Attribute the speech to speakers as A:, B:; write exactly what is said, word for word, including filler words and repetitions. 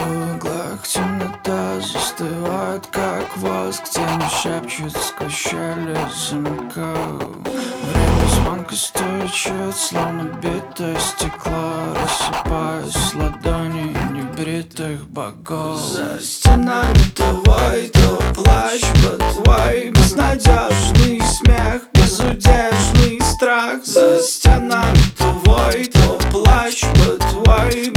A: В углах темнота застывает, как воск. Тени шепчут сквозь щели замков. Время звонко стучит, словно битое стекло. Рассыпаясь ладони небритых богов. За стенами твой, то плащ под твой. Безнадежный смех, безудержный страх. За стенами твой, то плащ под твой.